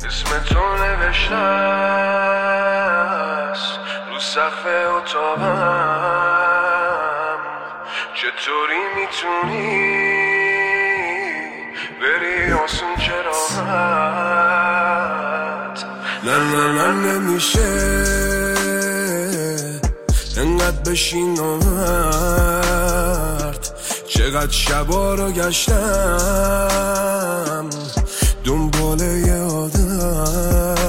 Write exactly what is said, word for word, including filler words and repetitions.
اسم تو نوشته است رو سقف اتاقم، چطوری میتونی بری آسون چراغت؟ نه نه نه نمیشه انقدر بشین نامرد، چقدر شبا رو گشتم دنبال یه آدم.